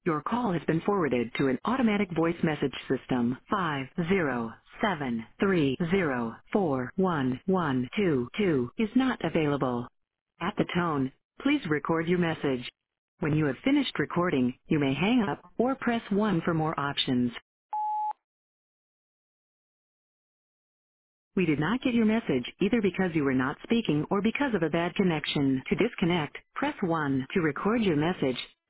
Your call has been forwarded to an automatic voice message system. 50730411122 is not available. At the tone, please record your message. When you have finished recording, you may hang up or press 1 for more options. We did not get your message either because you were not speaking or because of a bad connection. To disconnect, press 1. To record your message,